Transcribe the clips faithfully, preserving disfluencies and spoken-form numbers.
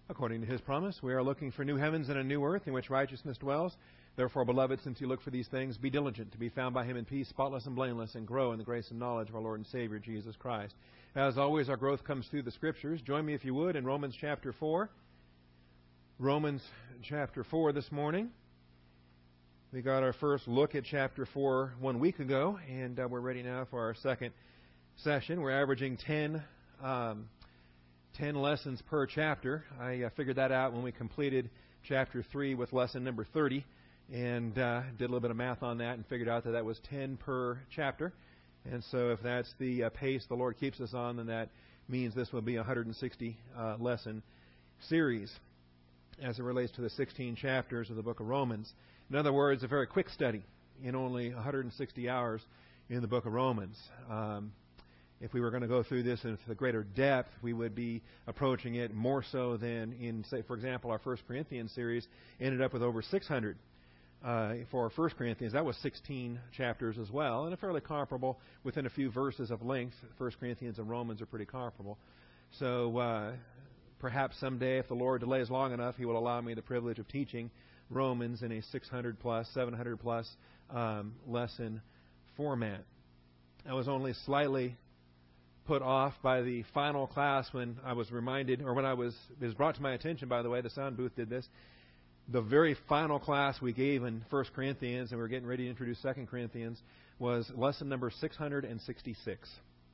According to His promise, we are looking for new heavens and a new earth in which righteousness dwells. Therefore, beloved, since you look for these things, be diligent to be found by Him in peace, spotless and blameless, and grow in the grace and knowledge of our Lord and Savior, Jesus Christ. As always, our growth comes through the Scriptures. Join me, if you would, in Romans chapter four. Romans chapter four this morning. We got our first look at chapter four one week ago, and uh, we're ready now for our second session. We're averaging ten, um, ten lessons per chapter. I uh, figured that out when we completed chapter three with lesson number thirty, and uh, did a little bit of math on that and figured out that that was ten per chapter. And so if that's the uh, pace the Lord keeps us on, then that means this will be a one hundred sixty uh, lesson series as it relates to the sixteen chapters of the book of Romans. In other words, a very quick study in only one hundred sixty hours in the book of Romans. Um, if we were going to go through this in the greater depth, we would be approaching it more so than in, say, for example, our First Corinthians series ended up with over six hundred. Uh, for our First Corinthians, that was sixteen chapters as well, and a fairly comparable within a few verses of length. First Corinthians and Romans are pretty comparable. So uh, perhaps someday, if the Lord delays long enough, He will allow me the privilege of teaching Romans in a six hundred plus, seven hundred plus um, lesson format. I was only slightly put off by the final class when I was reminded, or when I was, it was brought to my attention, by the way, the sound booth did this. The very final class we gave in First Corinthians, and we were getting ready to introduce Second Corinthians, was lesson number six hundred sixty-six.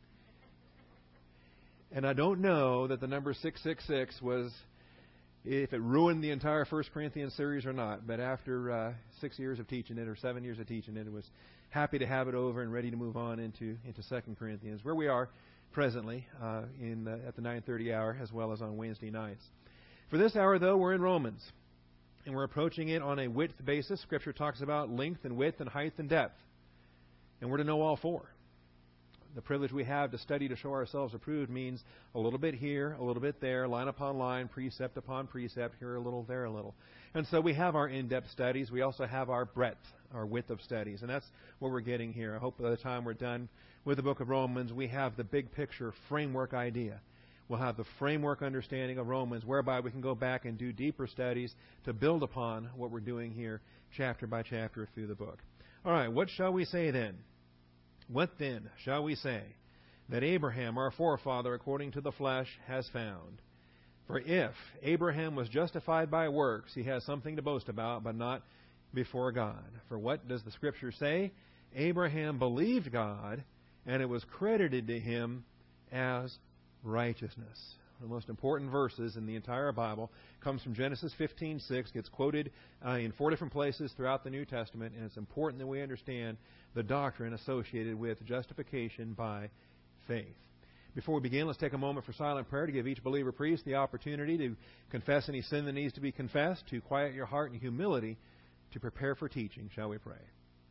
And I don't know that the number six six six was, if it ruined the entire First Corinthians series or not. But after uh, six years of teaching it, or seven years of teaching it, I was happy to have it over and ready to move on into into Second Corinthians, where we are presently uh, in the, at the nine thirty hour, as well as on Wednesday nights. For this hour, though, we're in Romans. And we're approaching it on a width basis. Scripture talks about length and width and height and depth. And we're to know all four. The privilege we have to study to show ourselves approved means a little bit here, a little bit there, line upon line, precept upon precept, here a little, there a little. And so we have our in-depth studies. We also have our breadth, our width of studies. And that's what we're getting here. I hope by the time we're done with the book of Romans, we have the big picture framework idea. We'll have the framework understanding of Romans, whereby we can go back and do deeper studies to build upon what we're doing here chapter by chapter through the book. All right, what shall we say then? What then shall we say that Abraham, our forefather, according to the flesh, has found? For if Abraham was justified by works, he has something to boast about, but not before God. For what does the Scripture say? Abraham believed God, and it was credited to him as righteousness. One of the most important verses in the entire Bible comes from Genesis fifteen six, gets quoted uh, in four different places throughout the New Testament, and it's important that we understand the doctrine associated with justification by faith. Before we begin, let's take a moment for silent prayer to give each believer priest the opportunity to confess any sin that needs to be confessed, to quiet your heart in humility, to prepare for teaching. Shall we pray?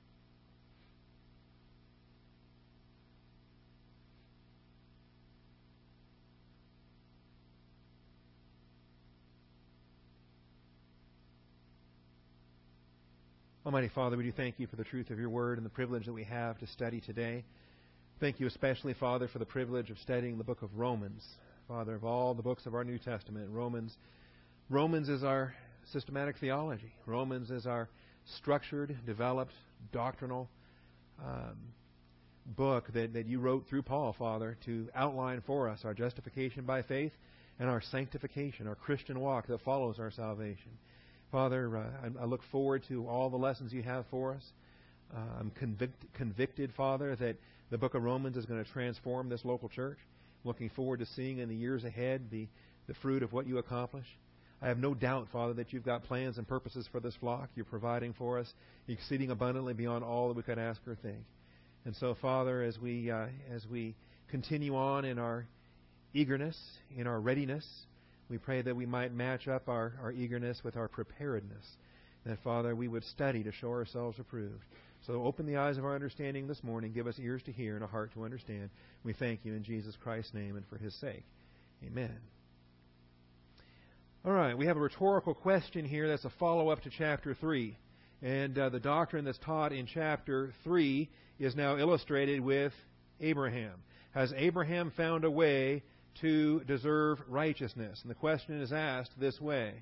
Almighty Father, we do thank You for the truth of Your Word and the privilege that we have to study today. Thank You especially, Father, for the privilege of studying the book of Romans. Father, of all the books of our New Testament, Romans, Romans is our systematic theology. Romans is our structured, developed, doctrinal um, book that, that You wrote through Paul, Father, to outline for us our justification by faith and our sanctification, our Christian walk that follows our salvation. Father, uh, I, I look forward to all the lessons You have for us. Uh, I'm convict, convicted, Father, that the book of Romans is going to transform this local church. Looking forward to seeing in the years ahead the, the fruit of what You accomplish. I have no doubt, Father, that You've got plans and purposes for this flock. You're providing for us exceeding abundantly beyond all that we could ask or think. And so, Father, as we uh, as we continue on in our eagerness, in our readiness, we pray that we might match up our, our eagerness with our preparedness. That, Father, we would study to show ourselves approved. So open the eyes of our understanding this morning. Give us ears to hear and a heart to understand. We thank You in Jesus Christ's name and for His sake. Amen. All right, we have a rhetorical question here that's a follow-up to chapter three. And uh, the doctrine that's taught in chapter three is now illustrated with Abraham. Has Abraham found a way to deserve righteousness. And the question is asked this way.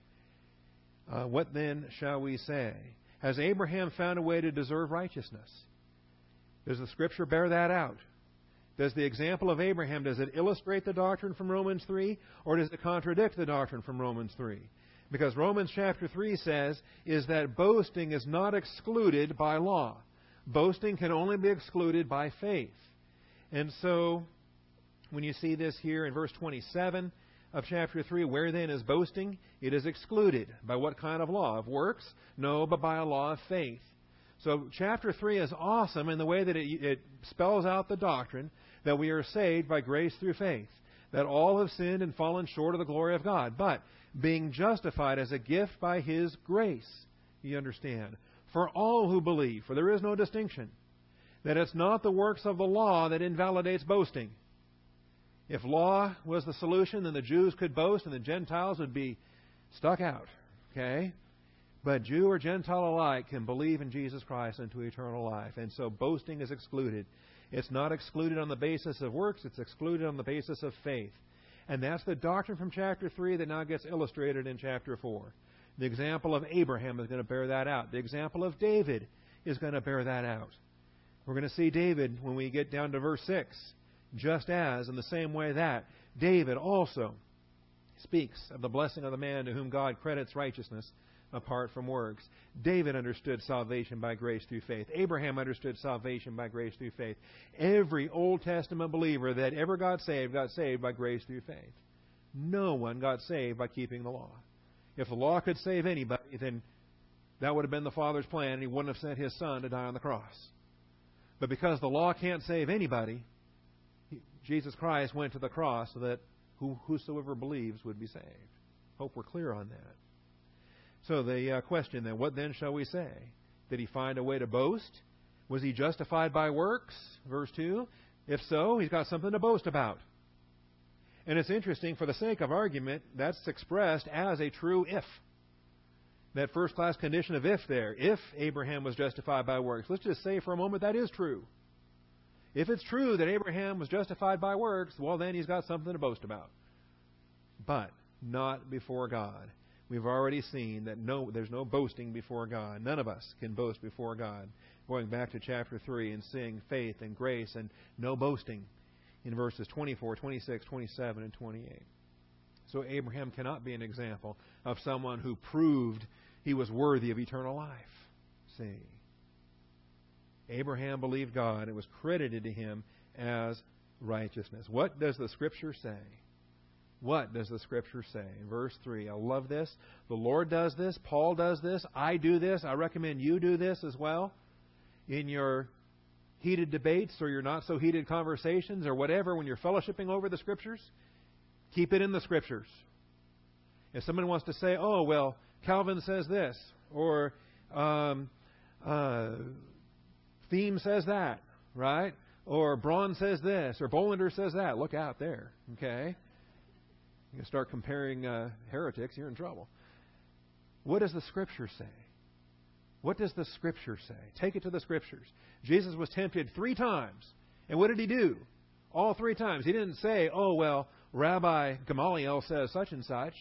Uh, what then shall we say? Has Abraham found a way to deserve righteousness? Does the Scripture bear that out? Does the example of Abraham, does it illustrate the doctrine from Romans three, or does it contradict the doctrine from Romans three? Because Romans chapter three says is that boasting is not excluded by law. Boasting can only be excluded by faith. And so, when you see this here in verse twenty-seven of chapter three, where then is boasting? It is excluded. By what kind of law? Of works? No, but by a law of faith. So chapter three is awesome in the way that it, it spells out the doctrine that we are saved by grace through faith, that all have sinned and fallen short of the glory of God, but being justified as a gift by His grace, you understand, for all who believe, for there is no distinction, that it's not the works of the law that invalidates boasting. If law was the solution, then the Jews could boast and the Gentiles would be stuck out. Okay? But Jew or Gentile alike can believe in Jesus Christ unto eternal life. And so boasting is excluded. It's not excluded on the basis of works. It's excluded on the basis of faith. And that's the doctrine from chapter three that now gets illustrated in chapter four. The example of Abraham is going to bear that out. The example of David is going to bear that out. We're going to see David when we get down to verse six. Just as, in the same way that, David also speaks of the blessing of the man to whom God credits righteousness apart from works. David understood salvation by grace through faith. Abraham understood salvation by grace through faith. Every Old Testament believer that ever got saved, got saved by grace through faith. No one got saved by keeping the law. If the law could save anybody, then that would have been the Father's plan, and He wouldn't have sent His Son to die on the cross. But because the law can't save anybody, Jesus Christ went to the cross so that whosoever believes would be saved. Hope we're clear on that. So the uh, question then, what then shall we say? Did he find a way to boast? Was he justified by works? Verse two. If so, he's got something to boast about. And it's interesting, for the sake of argument, that's expressed as a true if. That first-class condition of if there. If Abraham was justified by works. Let's just say for a moment that is true. If it's true that Abraham was justified by works, well, then he's got something to boast about. But not before God. We've already seen that no, there's no boasting before God. None of us can boast before God. Going back to chapter three and seeing faith and grace and no boasting in verses twenty-four, twenty-six, twenty-seven, and twenty-eight. So Abraham cannot be an example of someone who proved he was worthy of eternal life. See? Abraham believed God. It was credited to him as righteousness. What does the Scripture say? What does the Scripture say? In verse three, I love this. The Lord does this. Paul does this. I do this. I recommend you do this as well. In your heated debates or your not so heated conversations or whatever, when you're fellowshipping over the Scriptures, keep it in the Scriptures. If someone wants to say, oh, well, Calvin says this, or um, uh, Theme says that, right? Or Braun says this, or Bollinger says that, look out there, okay? You can start comparing uh, heretics, you're in trouble. What does the Scripture say? What does the Scripture say? Take it to the Scriptures. Jesus was tempted three times. And what did He do? All three times. He didn't say, oh, well, Rabbi Gamaliel says such and such.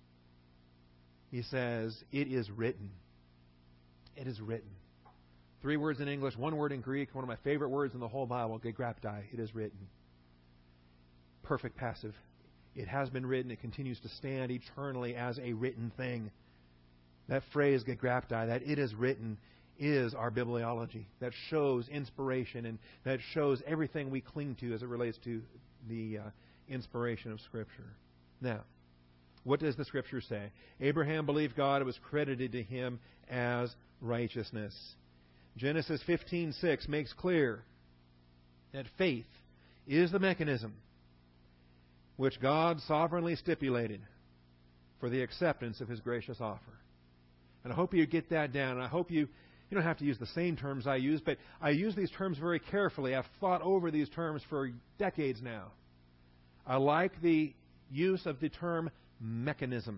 He says, it is written. It is written. Three words in English, one word in Greek, one of my favorite words in the whole Bible, gegraptai. It is written. Perfect passive. It has been written. It continues to stand eternally as a written thing. That phrase, gegraptai, that it is written, is our bibliology. That shows inspiration and that shows everything we cling to as it relates to the uh, inspiration of Scripture. Now, what does the Scripture say? Abraham believed God. It was credited to him as righteousness. Genesis fifteen six makes clear that faith is the mechanism which God sovereignly stipulated for the acceptance of His gracious offer. And I hope you get that down. And I hope you, you don't have to use the same terms I use, but I use these terms very carefully. I've thought over these terms for decades now. I like the use of the term mechanism.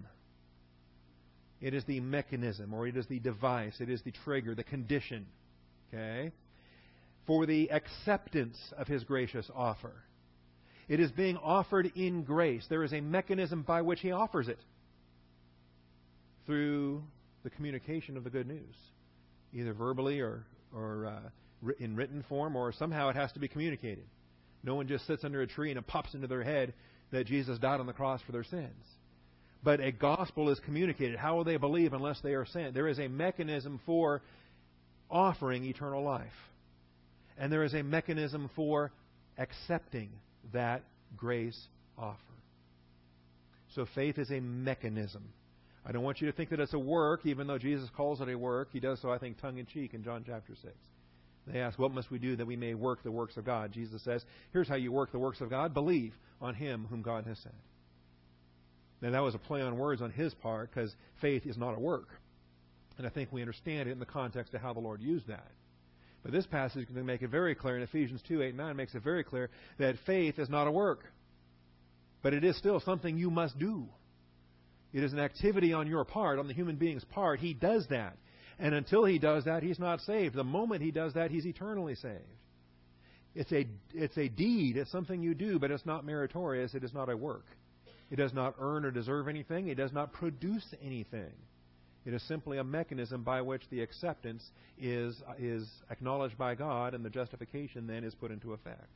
It is the mechanism, or it is the device, it is the trigger, the condition, okay, for the acceptance of His gracious offer. It is being offered in grace. There is a mechanism by which He offers it. Through the communication of the good news. Either verbally or, or uh, in written form, or somehow it has to be communicated. No one just sits under a tree and it pops into their head that Jesus died on the cross for their sins. But a gospel is communicated. How will they believe unless they are sent? There is a mechanism for offering eternal life. And there is a mechanism for accepting that grace offer. So faith is a mechanism. I don't want you to think that it's a work, even though Jesus calls it a work. He does so, I think, tongue-in-cheek in John chapter six. They ask, what must we do that we may work the works of God? Jesus says, here's how you work the works of God. Believe on Him whom God has sent. Now, that was a play on words on His part, because faith is not a work. And I think we understand it in the context of how the Lord used that. But this passage can make it very clear, in Ephesians two, eight, and nine makes it very clear that faith is not a work. But it is still something you must do. It is an activity on your part, on the human being's part. He does that. And until he does that, he's not saved. The moment he does that, he's eternally saved. It's a, it's a deed. It's something you do, but it's not meritorious. It is not a work. It does not earn or deserve anything. It does not produce anything. It is simply a mechanism by which the acceptance is, is acknowledged by God, and the justification then is put into effect.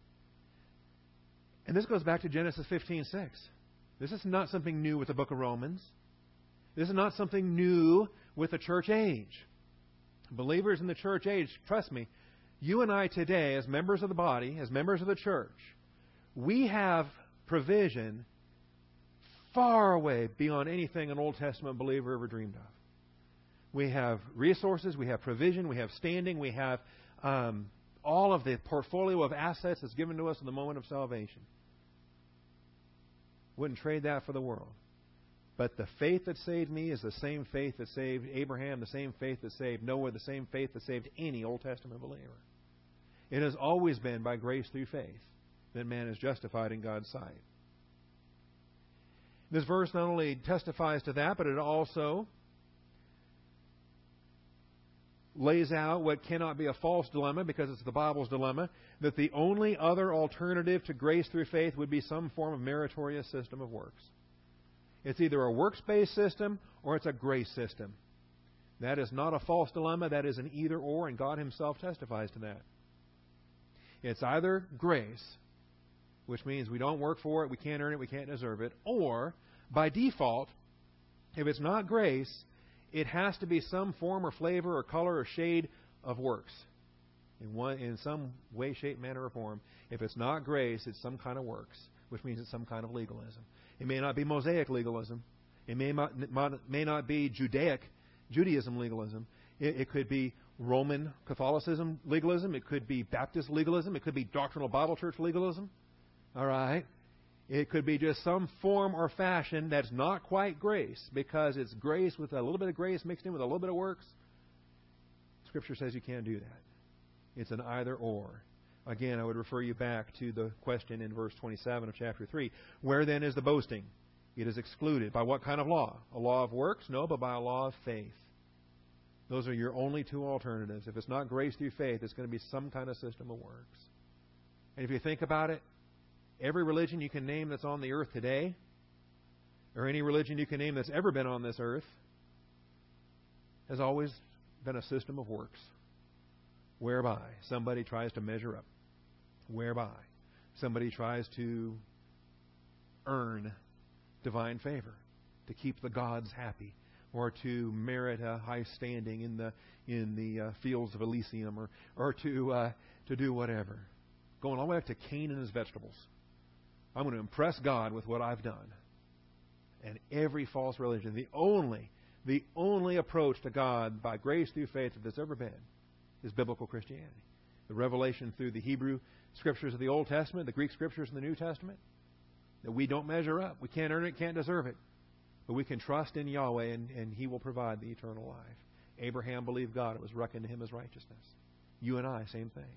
And this goes back to Genesis fifteen six. This is not something new with the book of Romans. This is not something new with the church age. Believers in the church age, trust me, you and I today, as members of the body, as members of the church, we have provision far away beyond anything an Old Testament believer ever dreamed of. We have resources, we have provision, we have standing, we have um, all of the portfolio of assets that's given to us in the moment of salvation. Wouldn't trade that for the world. But the faith that saved me is the same faith that saved Abraham, the same faith that saved Noah, the same faith that saved any Old Testament believer. It has always been by grace through faith that man is justified in God's sight. This verse not only testifies to that, but it also lays out what cannot be a false dilemma, because it's the Bible's dilemma, that the only other alternative to grace through faith would be some form of meritorious system of works. It's either a works-based system or it's a grace system. That is not a false dilemma. That is an either-or, and God Himself testifies to that. It's either grace, which means we don't work for it, we can't earn it, we can't deserve it, or, by default, if it's not grace, it has to be some form or flavor or color or shade of works. In one, in some way, shape, manner, or form. If it's not grace, it's some kind of works, which means it's some kind of legalism. It may not be Mosaic legalism. It may not, may not be Judaic Judaism legalism. It, it could be Roman Catholicism legalism. It could be Baptist legalism. It could be Doctrinal Bible Church legalism. All right? It could be just some form or fashion that's not quite grace, because it's grace with a little bit of grace mixed in with a little bit of works. Scripture says you can't do that. It's an either-or. Again, I would refer you back to the question in verse twenty-seven of chapter three. Where then is the boasting? It is excluded. By what kind of law? A law of works? No, but by a law of faith. Those are your only two alternatives. If it's not grace through faith, it's going to be some kind of system of works. And if you think about it, every religion you can name that's on the earth today, or any religion you can name that's ever been on this earth, has always been a system of works, whereby somebody tries to measure up, whereby somebody tries to earn divine favor, to keep the gods happy, or to merit a high standing in the in the uh, fields of Elysium, or or to uh, to do whatever, going all the way up to Cain and his vegetables. I'm going to impress God with what I've done. And every false religion, the only the only approach to God by grace through faith that there's ever been, is biblical Christianity. The revelation through the Hebrew Scriptures of the Old Testament, the Greek Scriptures in the New Testament, that we don't measure up. We can't earn it, can't deserve it. But we can trust in Yahweh, and, and He will provide the eternal life. Abraham believed God. It was reckoned to him as righteousness. You and I, same thing.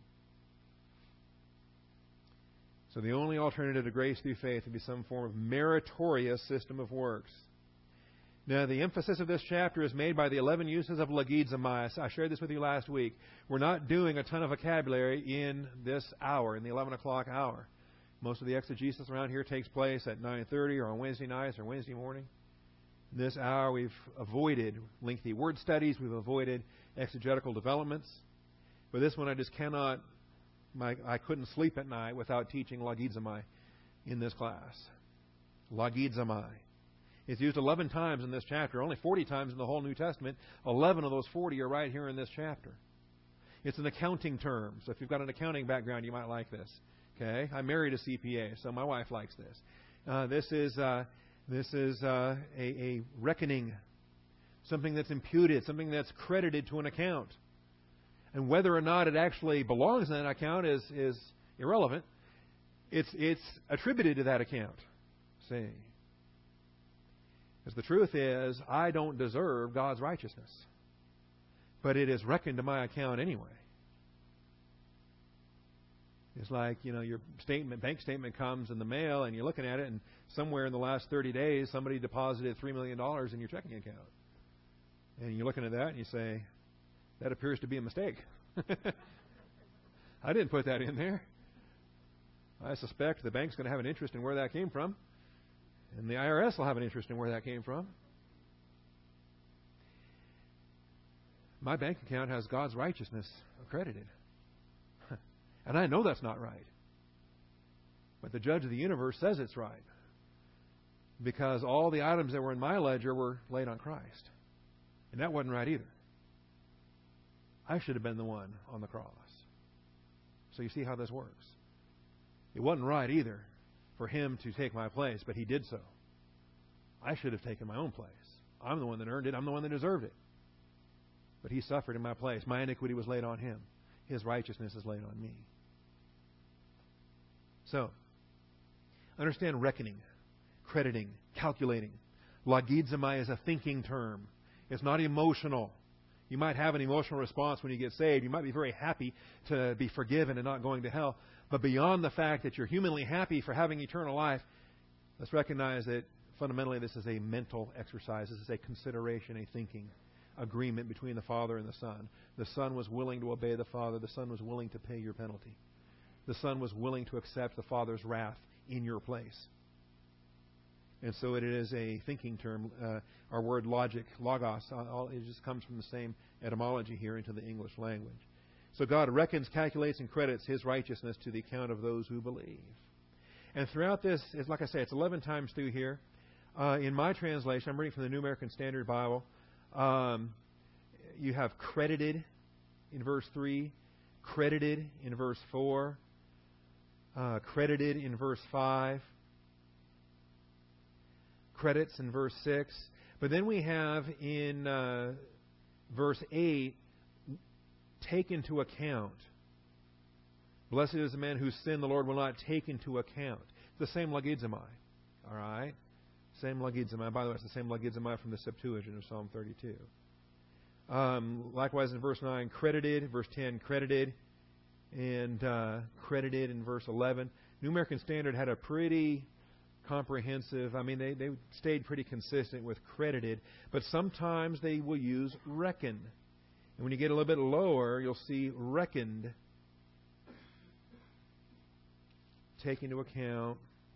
So the only alternative to grace through faith would be some form of meritorious system of works. Now, the emphasis of this chapter is made by the eleven uses of logizomai. I shared this with you last week. We're not doing a ton of vocabulary in this hour, in the eleven o'clock hour. Most of the exegesis around here takes place at nine thirty or on Wednesday nights or Wednesday morning. This hour we've avoided lengthy word studies. We've avoided exegetical developments. But this one I just cannot, my, I couldn't sleep at night without teaching logizomai in this class. Logizomai. It's used eleven times in this chapter, only forty times in the whole New Testament. eleven of those forty are right here in this chapter. It's an accounting term. So if you've got an accounting background, you might like this. Okay? I married a C P A, so my wife likes this. Uh, this is... Uh, This is uh, a, a reckoning, something that's imputed, something that's credited to an account. And whether or not it actually belongs in that account is, is irrelevant. It's, it's attributed to that account. See? Because the truth is, I don't deserve God's righteousness. But it is reckoned to my account anyway. It's like, you know, your statement, bank statement comes in the mail and you're looking at it and somewhere in the last thirty days somebody deposited three million dollars in your checking account. And you're looking at that and you say, that appears to be a mistake. I didn't put that in there. I suspect the bank's going to have an interest in where that came from. And the I R S will have an interest in where that came from. My bank account has God's righteousness accredited. And I know that's not right. But the judge of the universe says it's right. Because all the items that were in my ledger were laid on Christ. And that wasn't right either. I should have been the one on the cross. So you see how this works. It wasn't right either for Him to take my place, but He did so. I should have taken my own place. I'm the one that earned it. I'm the one that deserved it. But He suffered in my place. My iniquity was laid on Him. His righteousness is laid on me. So, understand reckoning, crediting, calculating. Logizomai is a thinking term. It's not emotional. You might have an emotional response when you get saved. You might be very happy to be forgiven and not going to hell. But beyond the fact that you're humanly happy for having eternal life, let's recognize that fundamentally this is a mental exercise. This is a consideration, a thinking agreement between the Father and the Son. The Son was willing to obey the Father. The Son was willing to pay your penalty. The Son was willing to accept the Father's wrath in your place. And so it is a thinking term. Uh, our word logic, logos, all, it just comes from the same etymology here into the English language. So God reckons, calculates, and credits His righteousness to the account of those who believe. And throughout this, it's like I say, it's eleven times through here. Uh, in my translation, I'm reading from the New American Standard Bible. Um, you have credited in verse three, credited in verse four, uh, credited in verse five, credits in verse six. But then we have in uh, verse eight, take into account. Blessed is the man whose sin the Lord will not take into account. It's the same logizomai. All right? Same logizomai. By the way, it's the same logizomai from the Septuagint of Psalm thirty-two. Um, likewise in verse nine, credited. Verse ten, credited. And uh, credited in verse eleven. New American Standard had a pretty comprehensive, I mean, they, they stayed pretty consistent with credited. But sometimes they will use reckon. And when you get a little bit lower, you'll see reckoned. Take into account.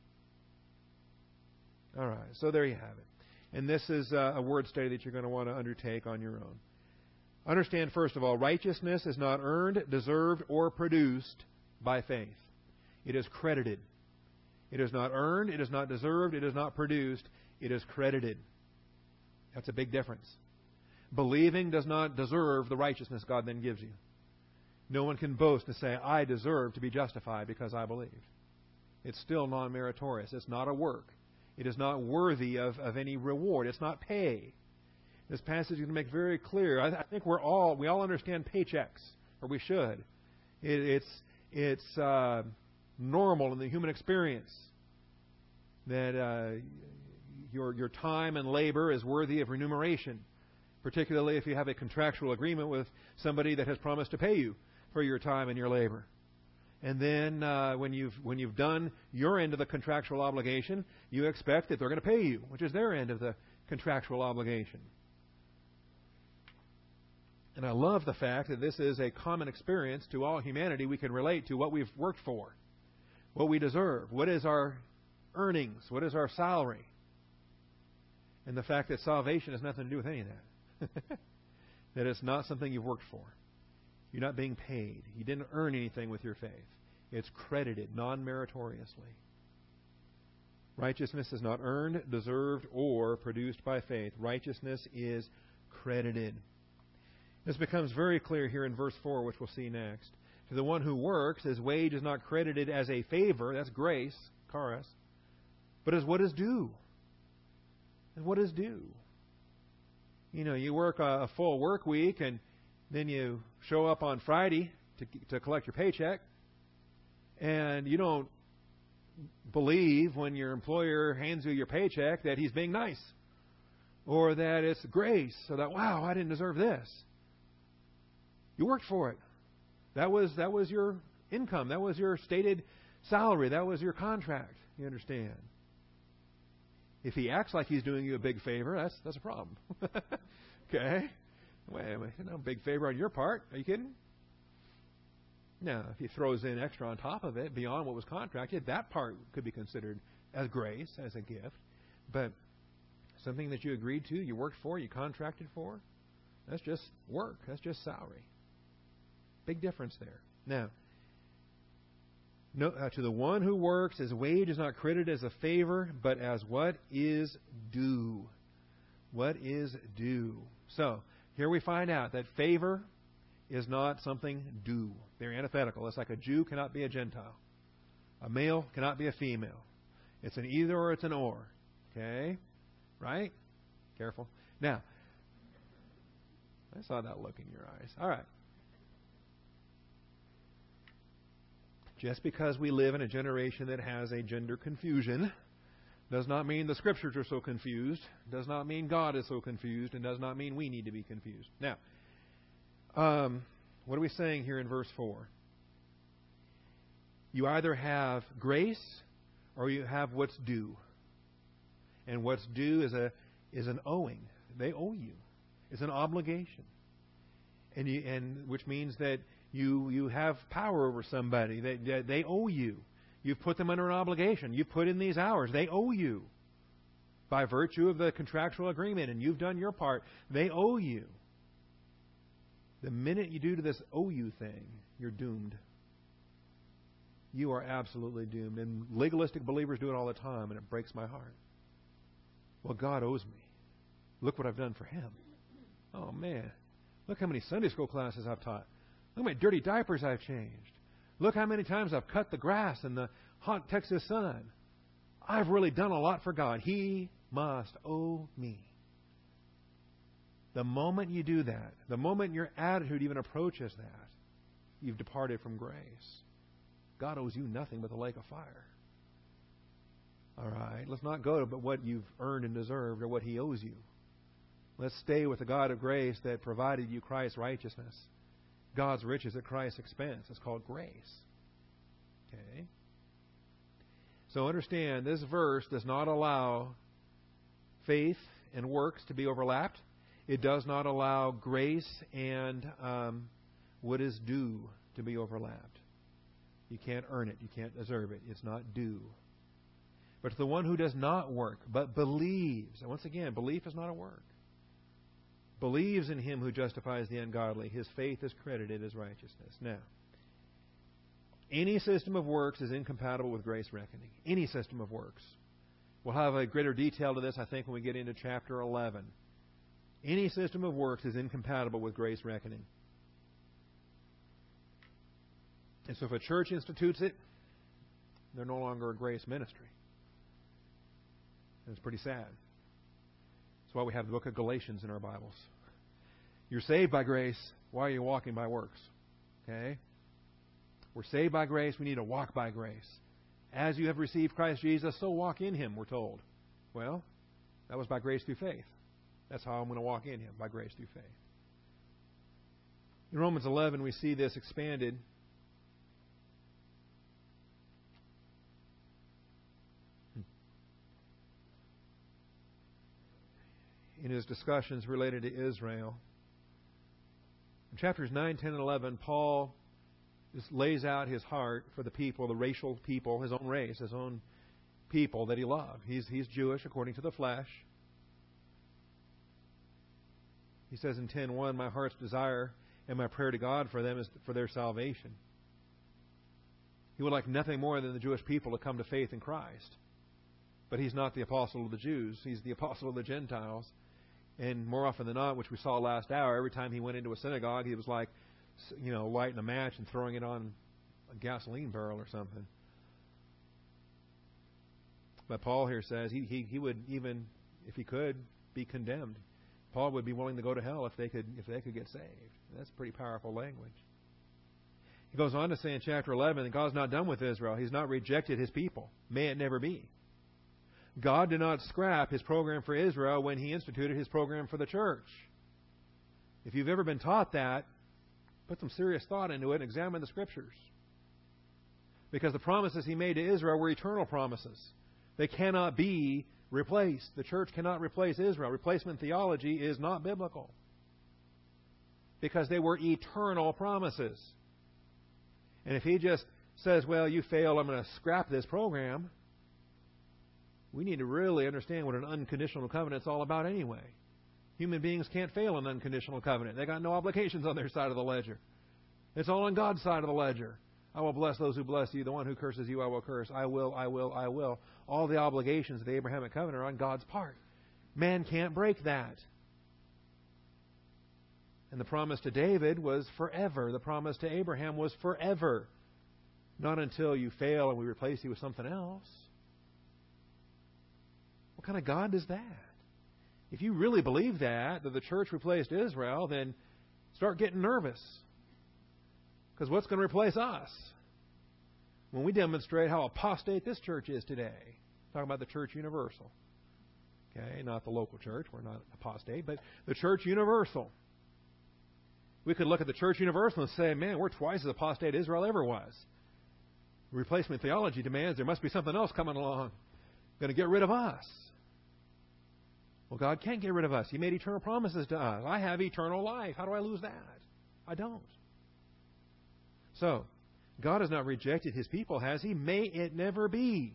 All right, so there you have it. And this is uh, a word study that you're going to want to undertake on your own. Understand, first of all, righteousness is not earned, deserved, or produced by faith. It is credited. It is not earned, it is not deserved, it is not produced, it is credited. That's a big difference. Believing does not deserve the righteousness God then gives you. No one can boast and say, I deserve to be justified because I believed. It's still non-meritorious. It's not a work. It is not worthy of, of any reward. It's not pay. This passage is going to make very clear. I, I think we're all we all understand paychecks, or we should. It, it's it's uh, normal in the human experience that uh, your your time and labor is worthy of remuneration, particularly if you have a contractual agreement with somebody that has promised to pay you for your time and your labor. And then uh, when you've when you've done your end of the contractual obligation, you expect that they're going to pay you, which is their end of the contractual obligation. And I love the fact that this is a common experience to all humanity. We can relate to what we've worked for. what we deserve. What is our earnings? What is our salary? And the fact that salvation has nothing to do with any of that. That it's not something you've worked for. You're not being paid. You didn't earn anything with your faith. It's credited non-meritoriously. Righteousness is not earned, deserved, or produced by faith. Righteousness is credited. This becomes very clear here in verse four, which we'll see next. To the one who works, his wage is not credited as a favor, that's grace, charis, but as what is due. As what is due. You know, you work a, a full work week, and then you show up on Friday to, to collect your paycheck, and you don't believe when your employer hands you your paycheck that he's being nice, or that it's grace, or that, wow, I didn't deserve this. You worked for it. That was that was your income. That was your stated salary. That was your contract. You understand? If he acts like he's doing you a big favor, that's that's a problem. Okay? Wait a minute. No big favor on your part. Are you kidding? Now, if he throws in extra on top of it, beyond what was contracted, that part could be considered as grace, as a gift. But something that you agreed to, you worked for, you contracted for, that's just work. That's just salary. Big difference there. Now, no, uh, to the one who works, his wage is not credited as a favor, but as what is due. What is due. So, here we find out that favor is not something due. They're antithetical. It's like a Jew cannot be a Gentile. A male cannot be a female. It's an either or it's an or. Okay? Right? Careful. Now, I saw that look in your eyes. All right. Just because we live in a generation that has a gender confusion does not mean the Scriptures are so confused, does not mean God is so confused, and does not mean we need to be confused. Now, um, what are we saying here in verse four? You either have grace or you have what's due. And what's due is a is an owing. They owe you. It's an obligation. And you, and which means that you you have power over somebody. They, they, they owe you. You've put them under an obligation. You've put in these hours. They owe you. By virtue of the contractual agreement, and you've done your part, they owe you. The minute you do to this owe you thing, you're doomed. You are absolutely doomed. And legalistic believers do it all the time, and it breaks my heart. Well, God owes me. Look what I've done for Him. Oh, man. Look how many Sunday school classes I've taught. Look how many dirty diapers I've changed. Look how many times I've cut the grass in the hot Texas sun. I've really done a lot for God. He must owe me. The moment you do that, the moment your attitude even approaches that, you've departed from grace. God owes you nothing but the lake of fire. All right, let's not go to what you've earned and deserved or what He owes you. Let's stay with the God of grace that provided you Christ's righteousness. God's riches at Christ's expense. It's called grace. Okay? So understand, this verse does not allow faith and works to be overlapped. It does not allow grace and um, what is due to be overlapped. You can't earn it. You can't deserve it. It's not due. But to the one who does not work, but believes, and once again, belief is not a work, believes in Him who justifies the ungodly, his faith is credited as righteousness. Now, any system of works is incompatible with grace reckoning. Any system of works. We'll have a greater detail to this, I think, when we get into chapter eleven. Any system of works is incompatible with grace reckoning. And so if a church institutes it, they're no longer a grace ministry. And it's pretty sad. That's why we have the book of Galatians in our Bibles. You're saved by grace. Why are you walking by works? Okay? We're saved by grace. We need to walk by grace. As you have received Christ Jesus, so walk in Him, we're told. Well, that was by grace through faith. That's how I'm going to walk in Him, by grace through faith. In Romans eleven, we see this expanded. In his discussions related to Israel. In chapters nine, ten, and eleven, Paul just lays out his heart for the people, the racial people, his own race, his own people that he loved. He's, he's Jewish according to the flesh. He says in ten one, my heart's desire and my prayer to God for them is for their salvation. He would like nothing more than the Jewish people to come to faith in Christ. But he's not the apostle of the Jews. He's the apostle of the Gentiles. And more often than not, which we saw last hour, every time he went into a synagogue, he was like, you know, lighting a match and throwing it on a gasoline barrel or something. But Paul here says he, he, he would even, if he could, be condemned. Paul would be willing to go to hell if they could if they could get saved. That's pretty powerful language. He goes on to say in chapter eleven that God's not done with Israel. He's not rejected His people. May it never be. God did not scrap His program for Israel when He instituted His program for the church. If you've ever been taught that, put some serious thought into it and examine the Scriptures. Because the promises He made to Israel were eternal promises. They cannot be replaced. The church cannot replace Israel. Replacement theology is not biblical. Because they were eternal promises. And if He just says, well, you fail, I'm going to scrap this program, we need to really understand what an unconditional covenant is all about anyway. Human beings can't fail an unconditional covenant. They got no obligations on their side of the ledger. It's all on God's side of the ledger. I will bless those who bless you. The one who curses you, I will curse. I will, I will, I will. All the obligations of the Abrahamic covenant are on God's part. Man can't break that. And the promise to David was forever. The promise to Abraham was forever. Not until you fail and we replace you with something else. What kind of God is that? If you really believe that, that the church replaced Israel, then start getting nervous. Because what's going to replace us? When we demonstrate how apostate this church is today. Talking about the church universal. Okay, not the local church. We're not apostate, but the church universal. We could look at the church universal and say, man, we're twice as apostate as Israel ever was. Replacement theology demands there must be something else coming along. Going to get rid of us. Well, God can't get rid of us. He made eternal promises to us. I have eternal life. How do I lose that? I don't. So, God has not rejected His people, has He? May it never be.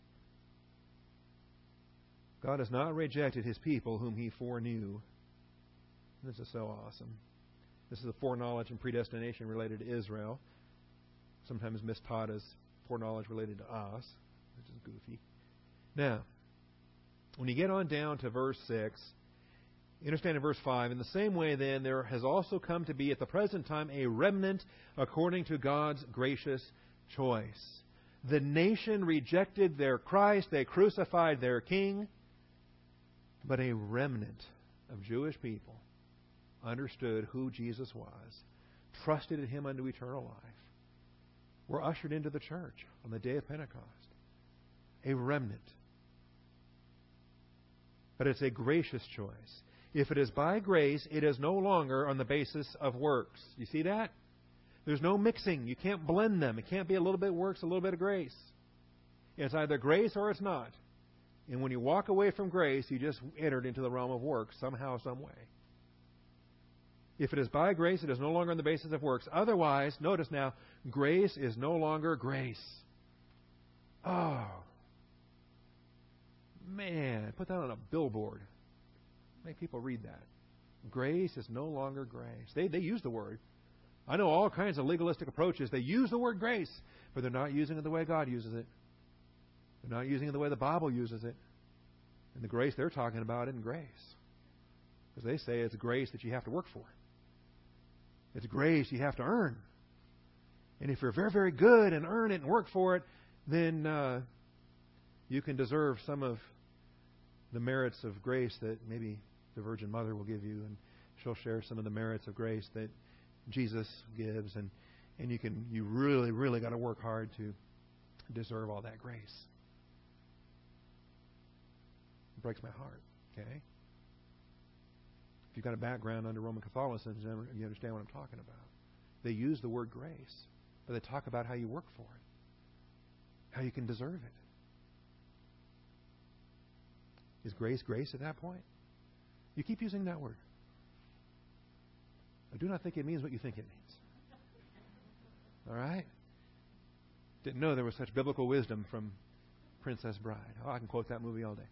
God has not rejected His people whom He foreknew. This is so awesome. This is the foreknowledge and predestination related to Israel. Sometimes mistaught as foreknowledge related to us, which is goofy. Now, when you get on down to verse six, you understand in verse five, in the same way then, there has also come to be at the present time a remnant according to God's gracious choice. The nation rejected their Christ, they crucified their King, but a remnant of Jewish people understood who Jesus was, trusted in Him unto eternal life, were ushered into the church on the day of Pentecost. A remnant. But it's a gracious choice. If it is by grace, it is no longer on the basis of works. You see that? There's no mixing. You can't blend them. It can't be a little bit of works, a little bit of grace. It's either grace or it's not. And when you walk away from grace, you just entered into the realm of works somehow, some way. If it is by grace, it is no longer on the basis of works. Otherwise, notice now, grace is no longer grace. Oh, man, put that on a billboard. Make people read that. Grace is no longer grace. They they use the word. I know all kinds of legalistic approaches. They use the word grace, but they're not using it the way God uses it. They're not using it the way the Bible uses it. And the grace they're talking about isn't grace. Because they say it's grace that you have to work for. It's grace you have to earn. And if you're very, very good and earn it and work for it, then uh, you can deserve some of the merits of grace that maybe the Virgin Mother will give you, and she'll share some of the merits of grace that Jesus gives, and, and you can you really, really got to work hard to deserve all that grace. It breaks my heart, okay? If you've got a background under Roman Catholicism, you understand what I'm talking about. They use the word grace, but they talk about how you work for it, how you can deserve it. Is grace grace at that point? You keep using that word. I do not think it means what you think it means. All right? Didn't know there was such biblical wisdom from Princess Bride. Oh, I can quote that movie all day.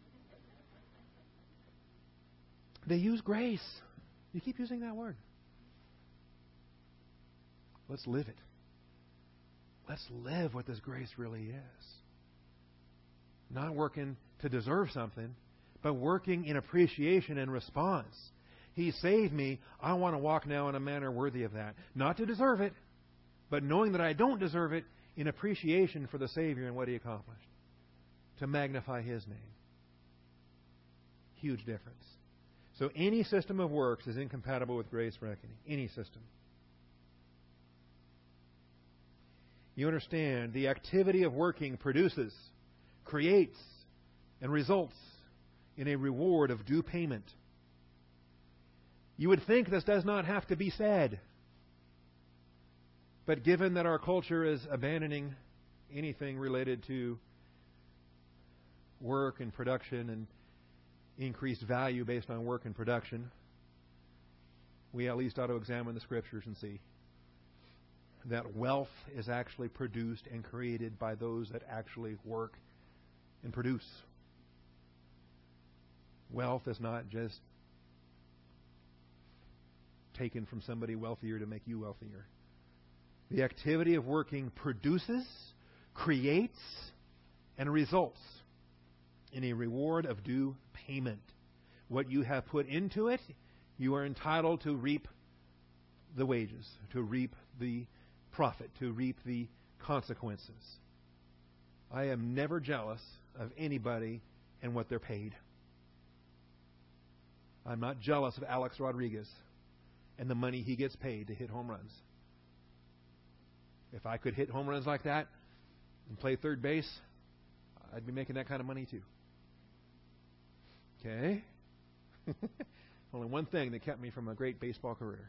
They use grace. You keep using that word. Let's live it. Let's live what this grace really is. Not working to deserve something, but working in appreciation and response. He saved me. I want to walk now in a manner worthy of that. Not to deserve it, but knowing that I don't deserve it, in appreciation for the Savior and what He accomplished. To magnify His name. Huge difference. So any system of works is incompatible with grace reckoning. Any system. You understand, the activity of working produces, creates, and results in a reward of due payment. You would think this does not have to be said. But given that our culture is abandoning anything related to work and production and increased value based on work and production, we at least ought to examine the Scriptures and see that wealth is actually produced and created by those that actually work and produce. Wealth is not just taken from somebody wealthier to make you wealthier. The activity of working produces, creates, and results in a reward of due payment. What you have put into it, you are entitled to reap the wages, to reap the profit, to reap the consequences. I am never jealous of anybody and what they're paid. I'm not jealous of Alex Rodriguez and the money he gets paid to hit home runs. If I could hit home runs like that and play third base, I'd be making that kind of money too. Okay? Only one thing that kept me from a great baseball career.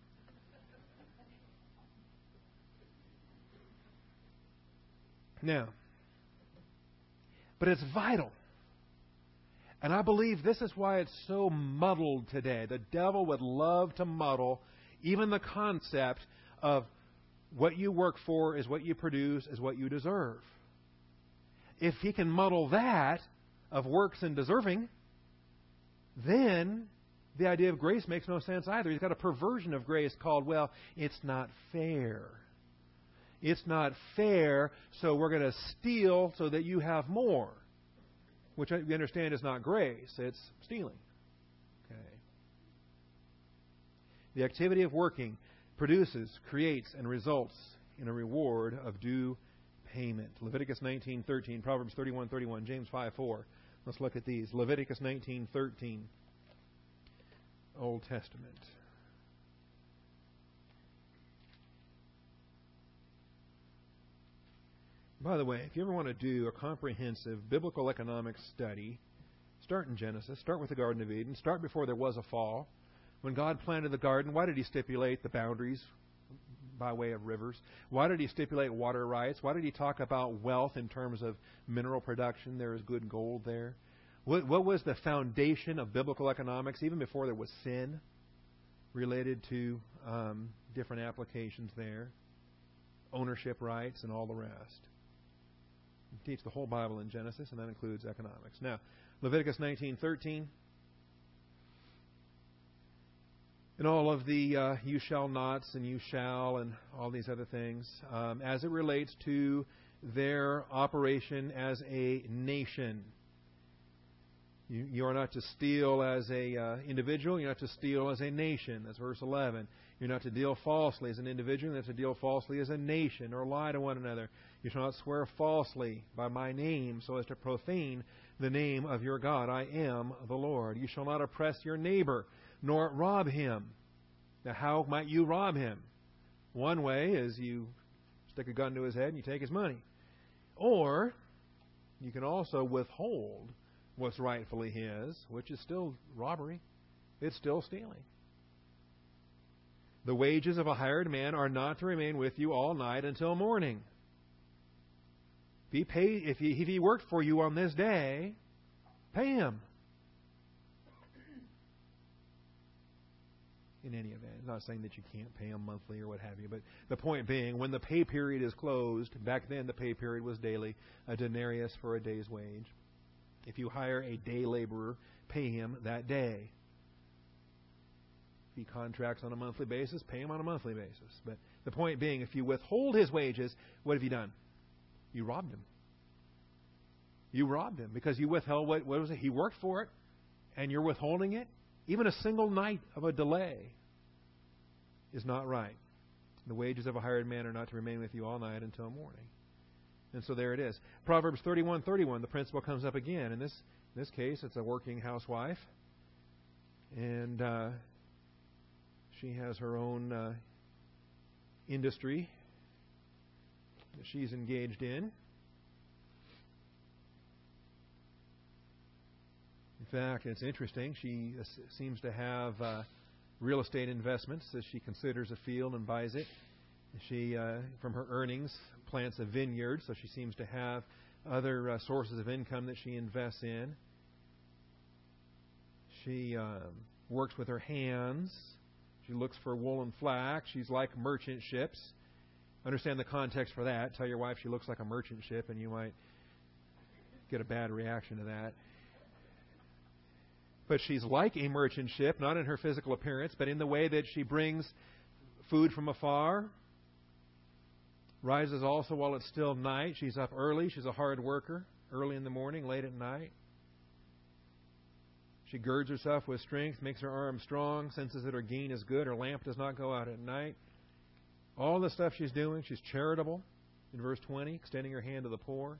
Now, but it's vital. And I believe this is why it's so muddled today. The devil would love to muddle even the concept of what you work for is what you produce, is what you deserve. If he can muddle that of works and deserving, then the idea of grace makes no sense either. He's got a perversion of grace called, well, it's not fair. It's not fair, so we're going to steal so that you have more. Which we understand is not grace, it's stealing. Okay. The activity of working produces, creates, and results in a reward of due payment. Leviticus nineteen thirteen, Proverbs thirty-one thirty-one, James five four. Let's look at these. Leviticus nineteen thirteen, Old Testament. By the way, if you ever want to do a comprehensive biblical economics study, start in Genesis. Start with the Garden of Eden. Start before there was a fall. When God planted the garden, why did He stipulate the boundaries by way of rivers? Why did He stipulate water rights? Why did He talk about wealth in terms of mineral production? There is good gold there. What, what was the foundation of biblical economics, even before there was sin, related to um, different applications there? Ownership rights and all the rest. Teach the whole Bible in Genesis, and that includes economics. Now, Leviticus nineteen thirteen. And all of the uh, you shall nots and you shall and all these other things, um, as it relates to their operation as a nation. You, you are not to steal as an uh, individual. You're not to steal as a nation. That's verse eleven. You're not to deal falsely as an individual. You're not to deal falsely as a nation or lie to one another. You shall not swear falsely by my name so as to profane the name of your God. I am the Lord. You shall not oppress your neighbor nor rob him. Now, how might you rob him? One way is you stick a gun to his head and you take his money. Or you can also withhold what's rightfully his, which is still robbery. It's still stealing. The wages of a hired man are not to remain with you all night until morning. If he, paid, if he, if he worked for you on this day, pay him. in any event. I'm not saying that you can't pay them monthly or what have you, but the point being, when the pay period is closed, back then the pay period was daily, a denarius for a day's wage. If you hire a day laborer, pay him that day. If he contracts on a monthly basis, pay him on a monthly basis. But the point being, if you withhold his wages, what have you done? You robbed him. You robbed him because you withheld, what, what was it? He worked for it, and you're withholding it. Even a single night of a delay is not right. The wages of a hired man are not to remain with you all night until morning. And so there it is. Proverbs thirty-one thirty-one, the principle comes up again. In this, in this case, it's a working housewife. And uh, she has her own uh, industry that she's engaged in. In fact, it's interesting. She uh, seems to have uh, real estate investments as she considers a field and buys it. She, uh, from her earnings, plants a vineyard, so she seems to have other uh, sources of income that she invests in. She um, works with her hands. She looks for wool and flax. She's like merchant ships. Understand the context for that. Tell your wife she looks like a merchant ship, and you might get a bad reaction to that. But she's like a merchant ship, not in her physical appearance, but in the way that she brings food from afar. Rises also while it's still night. She's up early. She's a hard worker, early in the morning, late at night. She girds herself with strength, makes her arms strong, senses that her gain is good. Her lamp does not go out at night. All the stuff she's doing, she's charitable. In verse twenty, extending her hand to the poor.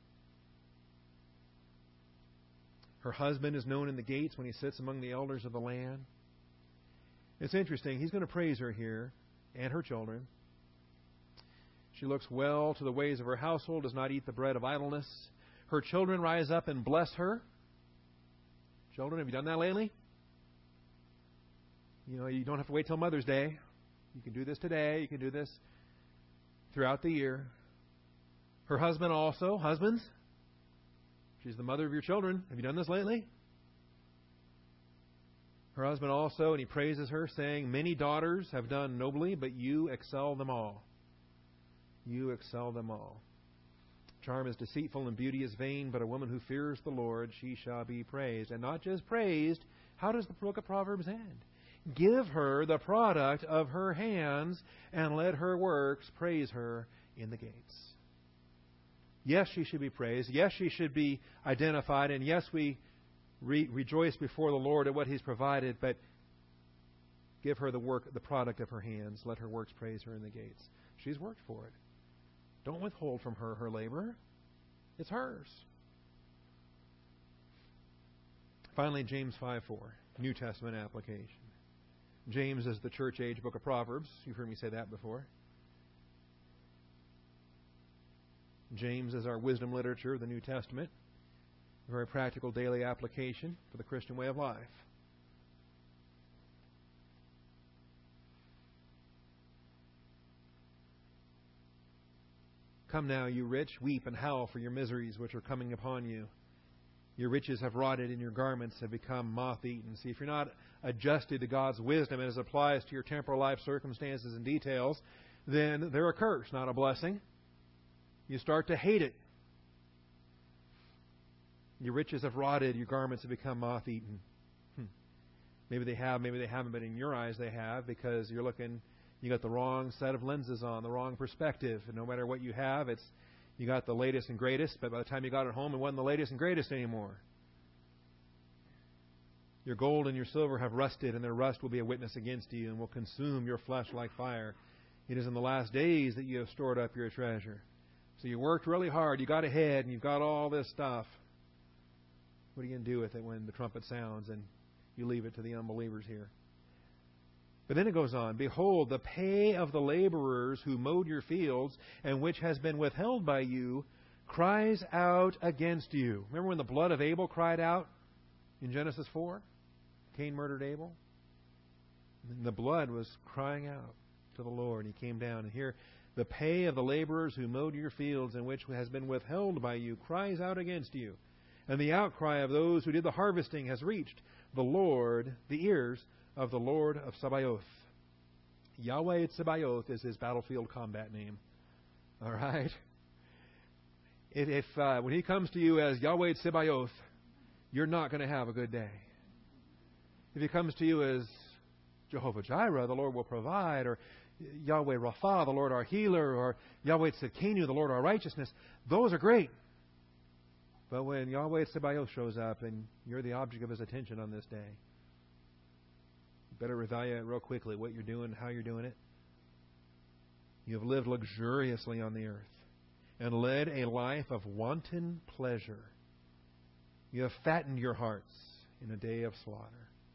Her husband is known in the gates when he sits among the elders of the land. It's interesting. He's going to praise her here and her children. She looks well to the ways of her household, does not eat the bread of idleness. Her children rise up and bless her. Children, have you done that lately? You know, you don't have to wait till Mother's Day. You can do this today. You can do this throughout the year. Her husband also. Husbands, she's the mother of your children. Have you done this lately? Her husband also, and he praises her, saying, many daughters have done nobly, but you excel them all. You excel them all. Charm is deceitful and beauty is vain, but a woman who fears the Lord, she shall be praised. And not just praised, how does the book of Proverbs end? Give her the product of her hands, and let her works praise her in the gates. Yes, she should be praised. Yes, she should be identified. And yes, we re- rejoice before the Lord at what He's provided, but give her the work, the product of her hands. Let her works praise her in the gates. She's worked for it. Don't withhold from her her labor. It's hers. Finally, James five four, New Testament application. James is the church age book of Proverbs. You've heard me say that before. James is our wisdom literature of the New Testament. A very practical daily application for the Christian way of life. Come now, you rich, weep and howl for your miseries which are coming upon you. Your riches have rotted and your garments have become moth-eaten. See, if you're not adjusted to God's wisdom as it applies to your temporal life circumstances and details, then they're a curse, not a blessing. You start to hate it. Your riches have rotted, your garments have become moth-eaten. Hmm. Maybe they have, maybe they haven't, but in your eyes they have, because you're looking... You got the wrong set of lenses on, the wrong perspective. And no matter what you have, it's you got the latest and greatest, but by the time you got it home, it wasn't the latest and greatest anymore. Your gold and your silver have rusted, and their rust will be a witness against you and will consume your flesh like fire. It is in the last days that you have stored up your treasure. So you worked really hard, you got ahead, and you've got all this stuff. What are you going to do with it when the trumpet sounds and you leave it to the unbelievers here? But then it goes on, behold, the pay of the laborers who mowed your fields and which has been withheld by you cries out against you. Remember when the blood of Abel cried out in Genesis four? Cain murdered Abel. And the blood was crying out to the Lord. He came down. And here, the pay of the laborers who mowed your fields and which has been withheld by you cries out against you. And the outcry of those who did the harvesting has reached the Lord, the ears of the Lord of Sabaoth. Yahweh Tsebaoth is his battlefield combat name. All right? If, if uh, when he comes to you as Yahweh Tsebaoth, you're not going to have a good day. If he comes to you as Jehovah Jireh, the Lord will provide, or Yahweh Rapha, the Lord our healer, or Yahweh Tzidkenu, the Lord our righteousness, those are great. But when Yahweh Tsebaoth shows up and you're the object of his attention on this day, you better evaluate real quickly what you're doing, how you're doing it. You have lived luxuriously on the earth and led a life of wanton pleasure. You have fattened your hearts in a day of slaughter.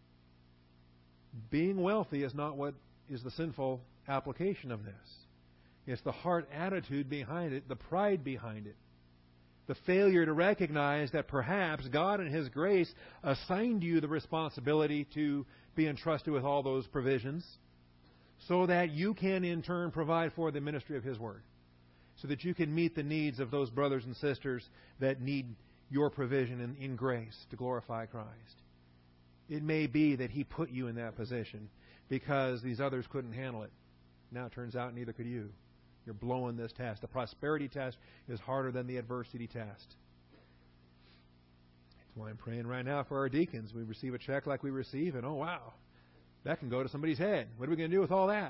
Being wealthy is not what is the sinful application of this. It's the heart attitude behind it, the pride behind it. The failure to recognize that perhaps God in His grace assigned you the responsibility to be entrusted with all those provisions so that you can in turn provide for the ministry of His Word. So that you can meet the needs of those brothers and sisters that need your provision in, in grace to glorify Christ. It may be that He put you in that position because these others couldn't handle it. Now it turns out neither could you. You're blowing this test. The prosperity test is harder than the adversity test. That's why I'm praying right now for our deacons. We receive a check like we receive, and oh, wow, that can go to somebody's head. What are we going to do with all that?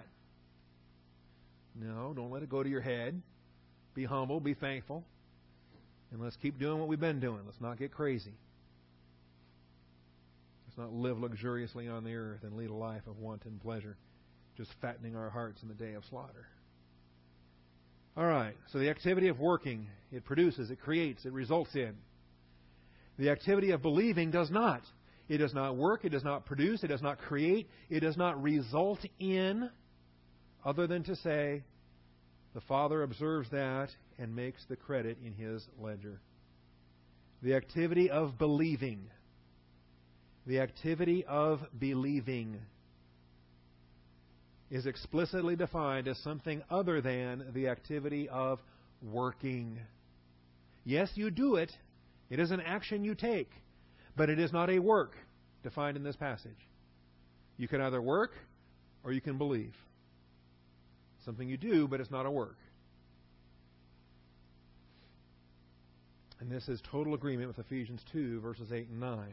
No, don't let it go to your head. Be humble, be thankful, and let's keep doing what we've been doing. Let's not get crazy. Let's not live luxuriously on the earth and lead a life of wanton pleasure, just fattening our hearts in the day of slaughter. All right, so the activity of working, it produces, it creates, it results in. The activity of believing does not. It does not work, it does not produce, it does not create, it does not result in, other than to say, the Father observes that and makes the credit in His ledger. The activity of believing. The activity of believing is explicitly defined as something other than the activity of working. Yes, you do it. It is an action you take. But it is not a work defined in this passage. You can either work or you can believe. Something you do, but it's not a work. And this is total agreement with Ephesians two, verses eight and nine.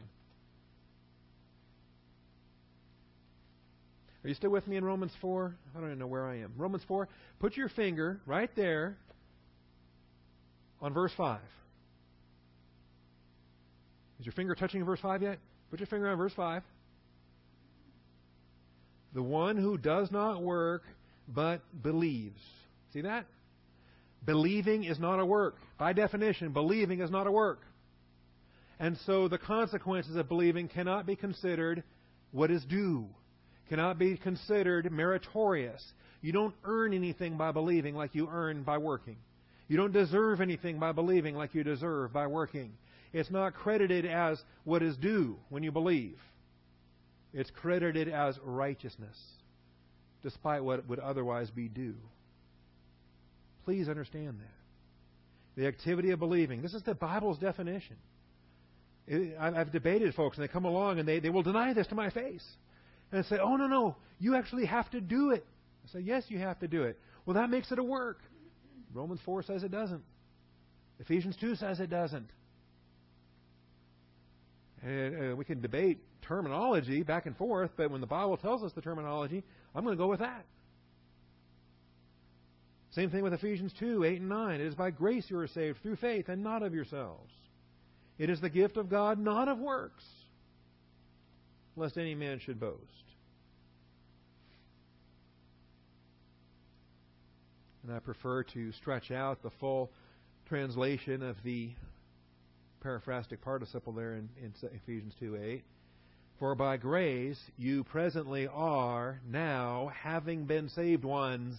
Are you still with me in Romans four? I don't even know where I am. Romans four, put your finger right there on verse five. Is your finger touching verse five yet? Put your finger on verse five. The one who does not work but believes. See that? Believing is not a work. By definition, believing is not a work. And so the consequences of believing cannot be considered what is due. Cannot be considered meritorious. You don't earn anything by believing like you earn by working. You don't deserve anything by believing like you deserve by working. It's not credited as what is due when you believe. It's credited as righteousness, despite what would otherwise be due. Please understand that. The activity of believing. This is the Bible's definition. I've debated folks, and they come along and they, they will deny this to my face. And say, oh, no, no, you actually have to do it. I say, yes, you have to do it. Well, that makes it a work. Romans four says it doesn't. Ephesians two says it doesn't. And uh, we can debate terminology back and forth, but when the Bible tells us the terminology, I'm going to go with that. Same thing with Ephesians two, eight and nine. It is by grace you are saved through faith and not of yourselves. It is the gift of God, not of works, lest any man should boast. And I prefer to stretch out the full translation of the paraphrastic participle there in, in Ephesians two eight. For by grace you presently are now, having been saved ones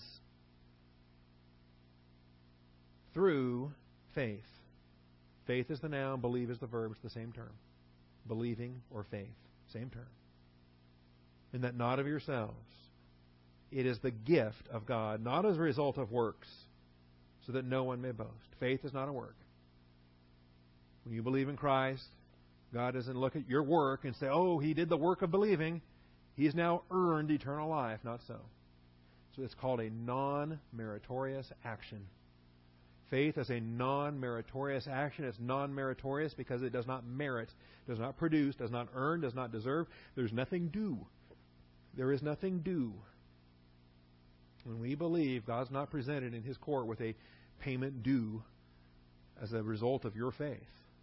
through faith. Faith is the noun, believe is the verb. It's the same term. Believing or faith. Same term. And that not of yourselves. It is the gift of God, not as a result of works, so that no one may boast. Faith is not a work. When you believe in Christ, God doesn't look at your work and say, oh, he did the work of believing. He's now earned eternal life. Not so. So it's called a non-meritorious action. Faith is a non-meritorious action. It's non-meritorious because it does not merit, does not produce, does not earn, does not deserve. There's nothing due. There is nothing due. When we believe, God's not presented in His court with a payment due as a result of your faith.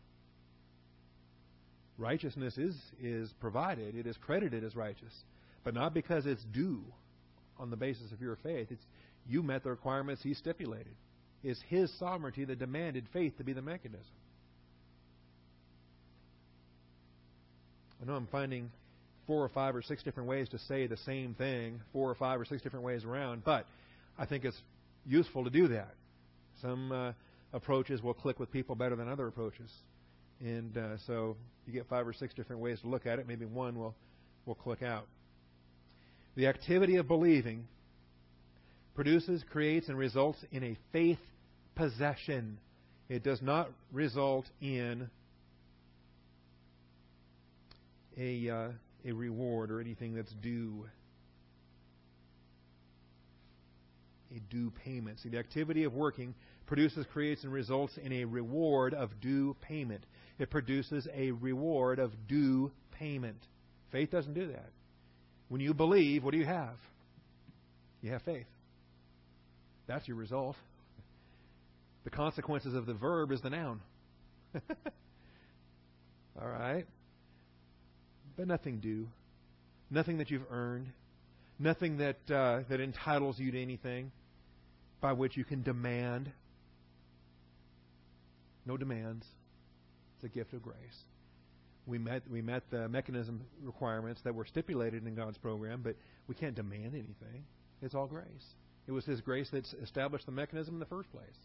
Righteousness is, is provided. It is credited as righteous. But not because it's due on the basis of your faith. It's you met the requirements He stipulated. It's His sovereignty that demanded faith to be the mechanism. I know I'm finding four or five or six different ways to say the same thing, four or five or six different ways around, but I think it's useful to do that. Some uh, approaches will click with people better than other approaches. And uh, so you get five or six different ways to look at it. Maybe one will, will click out. The activity of believing produces, creates, and results in a faith possession. It does not result in a, uh, a reward or anything that's due. A due payment. See, the activity of working produces, creates, and results in a reward of due payment. It produces a reward of due payment. Faith doesn't do that. When you believe, what do you have? You have faith. That's your result. The consequences of the verb is the noun. All right? But nothing due. Nothing that you've earned. Nothing that uh, that entitles you to anything by which you can demand. No demands. It's a gift of grace. We met we met the mechanism requirements that were stipulated in God's program, but we can't demand anything. It's all grace. It was His grace that established the mechanism in the first place.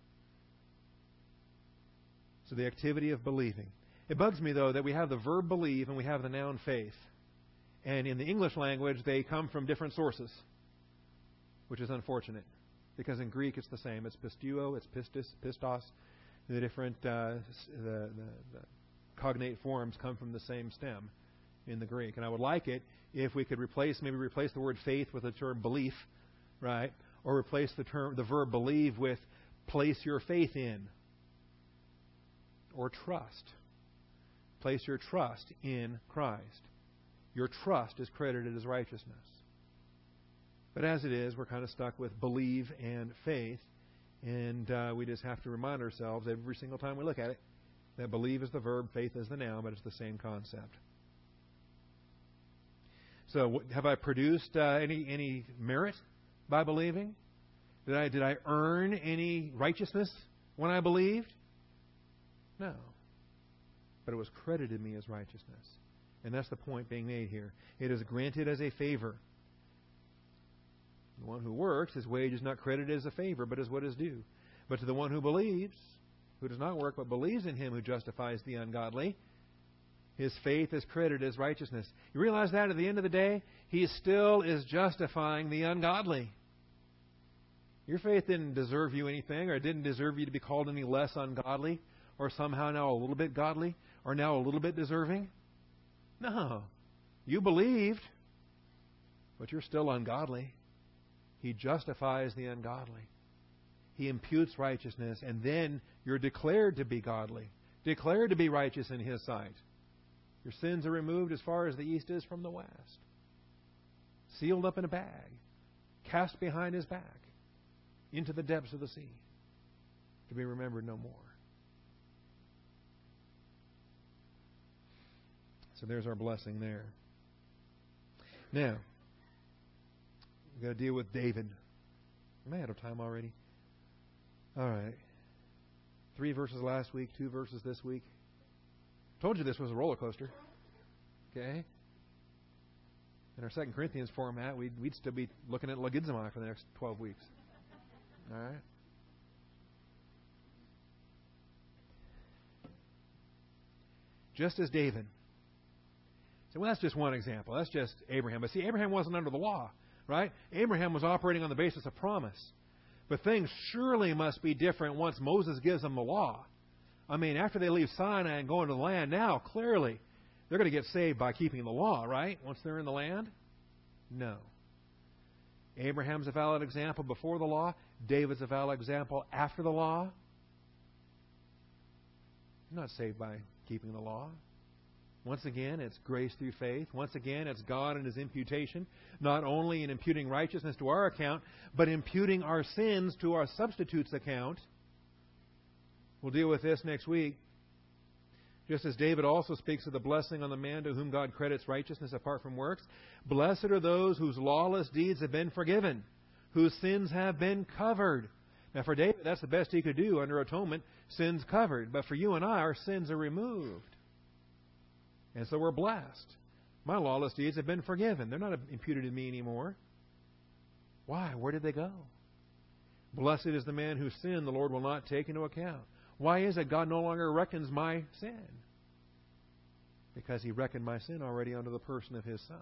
So the activity of believing. It bugs me, though, that we have the verb believe and we have the noun faith. And in the English language, they come from different sources, which is unfortunate. Because in Greek, it's the same. It's pistuo, it's pistis, pistos. The different uh, the, the, the cognate forms come from the same stem in the Greek. And I would like it if we could replace, maybe replace the word faith with the term belief, right? Or replace the term, the verb believe with place your faith in. Or trust. Place your trust in Christ. Your trust is credited as righteousness. But as it is, we're kind of stuck with believe and faith. And uh, we just have to remind ourselves every single time we look at it that believe is the verb, faith is the noun, but it's the same concept. So have I produced uh, any any merit by believing? Did I did I earn any righteousness when I believed? No. But it was credited me as righteousness. And that's the point being made here. It is granted as a favor. The one who works, his wage is not credited as a favor, but as what is due. But to the one who believes, who does not work, but believes in Him who justifies the ungodly, his faith is credited as righteousness. You realize that at the end of the day, He still is justifying the ungodly. Your faith didn't deserve you anything, or it didn't deserve you to be called any less ungodly, or somehow now a little bit godly, or now a little bit deserving. No. You believed, but you're still ungodly. He justifies the ungodly. He imputes righteousness, and then you're declared to be godly, declared to be righteous in His sight. Your sins are removed as far as the east is from the west. Sealed up in a bag, cast behind His back, into the depths of the sea, to be remembered no more. So there's our blessing there. Now, we've got to deal with David. Am I out of time already? All right. Three verses last week, two verses this week. Told you this was a roller coaster. Okay? In our Second Corinthians format, we'd, we'd still be looking at logizomai for the next twelve weeks. All right? Just as David. So, well, that's just one example. That's just Abraham. But see, Abraham wasn't under the law, right? Abraham was operating on the basis of promise. But things surely must be different once Moses gives him the law. I mean, after they leave Sinai and go into the land, now, clearly, they're going to get saved by keeping the law, right? Once they're in the land? No. Abraham's a valid example before the law. David's a valid example after the law. You're not saved by keeping the law. Once again, it's grace through faith. Once again, it's God and His imputation, not only in imputing righteousness to our account, but imputing our sins to our substitute's account. We'll deal with this next week. Just as David also speaks of the blessing on the man to whom God credits righteousness apart from works, blessed are those whose lawless deeds have been forgiven, whose sins have been covered. Now for David, that's the best he could do under atonement, sins covered. But for you and I, our sins are removed. And so we're blessed. My lawless deeds have been forgiven. They're not imputed to me anymore. Why? Where did they go? Blessed is the man whose sin the Lord will not take into account. Why is it God no longer reckons my sin? Because He reckoned my sin already under the person of His Son.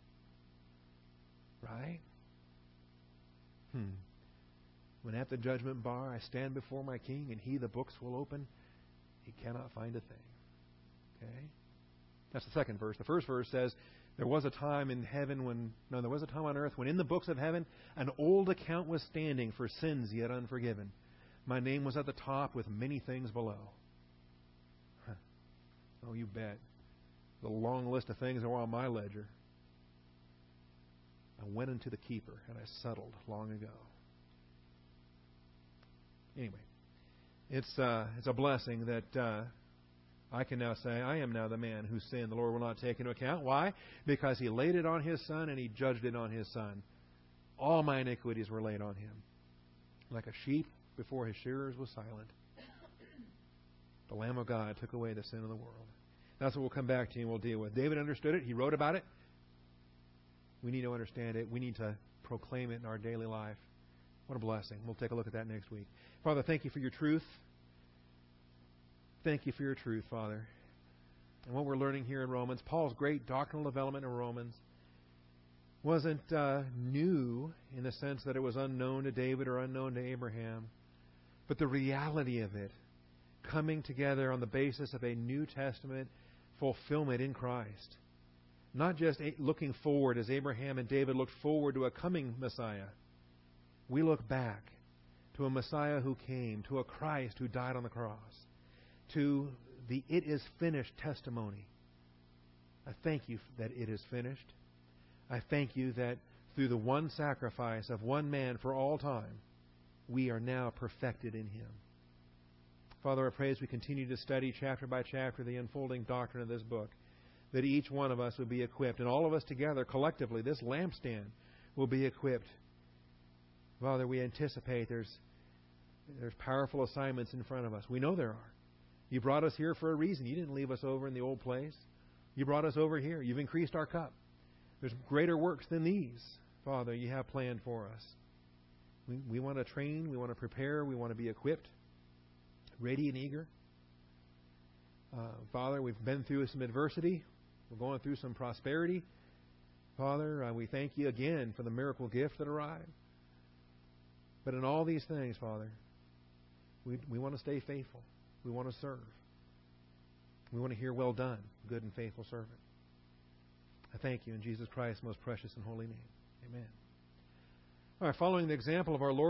Right? Hmm. When at the judgment bar I stand before my King and He the books will open, He cannot find a thing. Okay? That's the second verse. The first verse says, there was a time in heaven when, no, there was a time on earth when in the books of heaven an old account was standing for sins yet unforgiven. My name was at the top with many things below. Huh. Oh, you bet. The long list of things are on my ledger. I went into the keeper and I settled long ago. Anyway, it's uh, it's a blessing that uh, I can now say, I am now the man whose sin the Lord will not take into account. Why? Because He laid it on His Son and He judged it on His Son. All my iniquities were laid on Him. Like a sheep before his shearers was silent, the Lamb of God took away the sin of the world. That's what we'll come back to and we'll deal with. David understood it. He wrote about it. We need to understand it. We need to proclaim it in our daily life. What a blessing. We'll take a look at that next week. Father, thank You for Your truth. Thank You for Your truth, Father. And what we're learning here in Romans, Paul's great doctrinal development in Romans wasn't uh, new in the sense that it was unknown to David or unknown to Abraham. But the reality of it coming together on the basis of a New Testament fulfillment in Christ. Not just looking forward as Abraham and David looked forward to a coming Messiah. We look back to a Messiah who came, to a Christ who died on the cross, to the "it is finished" testimony. I thank You that it is finished. I thank You that through the one sacrifice of one man for all time, we are now perfected in Him. Father, I pray as we continue to study chapter by chapter the unfolding doctrine of this book, that each one of us would be equipped, and all of us together, collectively, this lampstand will be equipped. Father, we anticipate there's, there's powerful assignments in front of us. We know there are. You brought us here for a reason. You didn't leave us over in the old place. You brought us over here. You've increased our cup. There's greater works than these, Father, You have planned for us. We, we want to train, we want to prepare, we want to be equipped, ready and eager. Uh, Father, we've been through some adversity. We're going through some prosperity. Father, uh, we thank You again for the miracle gift that arrived. But in all these things, Father, we, we want to stay faithful. We want to serve. We want to hear, well done, good and faithful servant. I thank You in Jesus Christ's most precious and holy name. Amen. All right, following the example of our Lord